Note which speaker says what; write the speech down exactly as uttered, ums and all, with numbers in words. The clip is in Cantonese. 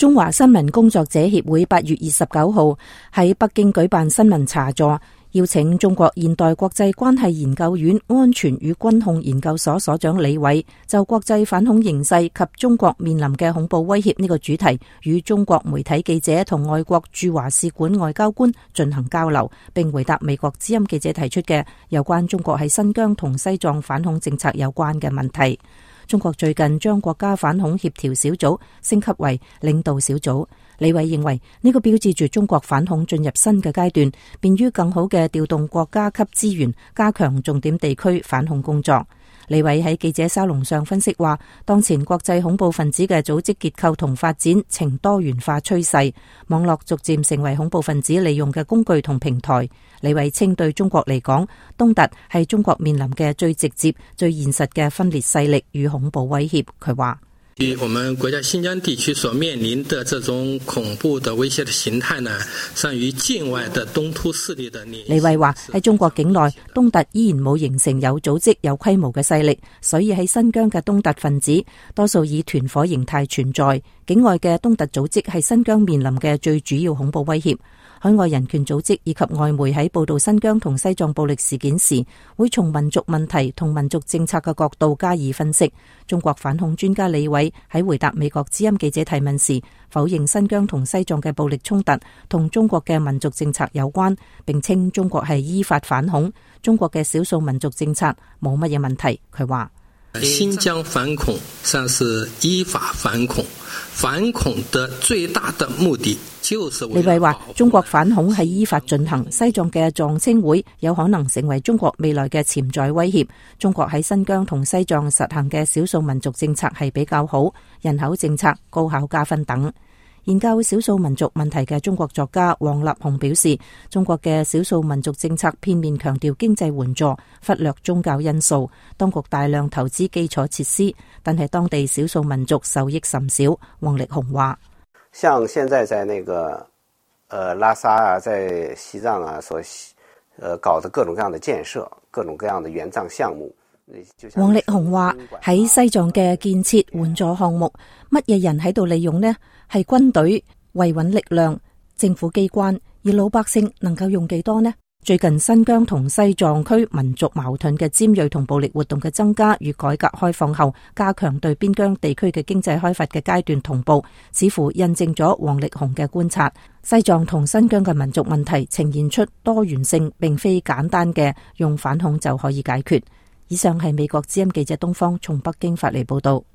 Speaker 1: 中華新聞工作者協會八月二十九號喺北京舉辦新聞茶座，邀請中國現代國際關係研究院安全與軍控研究所所長李偉就國際反恐形勢及中國面臨嘅恐怖威脅呢個主題，與中國媒體記者同外國駐華使館外交官進行交流，並回答美國之音記者提出嘅有關中國喺新疆同西藏反恐政策有關嘅問題。中國最近將國家反恐協調小組升級為領導小組。李偉認為呢個標誌住中國反恐進入新嘅階段，便於更好嘅調動國家級資源，加強重點地區反恐工作。李偉喺記者沙龍上分析話，當前國際恐怖分子嘅組織結構同發展呈多元化趨勢，網絡逐漸成為恐怖分子利用嘅工具同平台。李偉稱對中國嚟講，東突係中國面臨嘅最直接、最現實嘅分裂勢力與恐怖威脅。佢話：
Speaker 2: 我們國家新疆地區所面臨的這種恐怖的威脅的形態呢，善於境外的東突勢力的。
Speaker 1: 李偉話喺中國境內，東突依然冇形成有組織、有規模嘅勢力，所以喺新疆嘅東突分子多數以團伙形態存在。境外嘅東突組織係新疆面臨嘅最主要恐怖威脅。海外人權組織以及外媒喺報道新疆同西藏暴力事件時，會從民族問題同民族政策嘅角度加以分析。中國反恐專家李偉喺回答美國之音記者提問時，否認新疆同西藏嘅暴力衝突同中國嘅民族政策有關，並稱中國係依法反恐，中國嘅少數民族政策冇乜嘢問題。佢話：
Speaker 2: 新疆反恐算是依法反恐，反恐的最大的目的就是為了。
Speaker 1: 李偉話：中國反恐係依法進行，西藏嘅藏青會有可能成為中國未來嘅潛在威脅。中國喺新疆同西藏實行嘅少數民族政策係比較好，人口政策、高考加分等。研究少數民族問題嘅中國作家王立雄表示，中國嘅少數民族政策片面強調經濟援助，忽略宗教因素。當局大量投資基礎設施，但係當地少數民族受益甚少。王力雄話：
Speaker 3: 像現在在那個呃拉薩啊，在西藏啊，所呃搞的各種各樣的建設，各種各樣的援藏項目。
Speaker 1: 王力雄話喺西藏嘅建設援助項目，乜嘢人喺度利用呢？係軍隊、維穩力量、政府機關，而老百姓能夠用幾多呢？最近新疆同西藏區民族矛盾嘅尖銳同暴力活動嘅增加，與改革開放後加強對邊疆地區嘅經濟開發嘅階段同步，似乎印證咗王力雄嘅觀察。西藏同新疆嘅民族問題呈現出多元性，並非簡單嘅用反恐就可以解決。以上係美國之音記者東方從北京發嚟報道。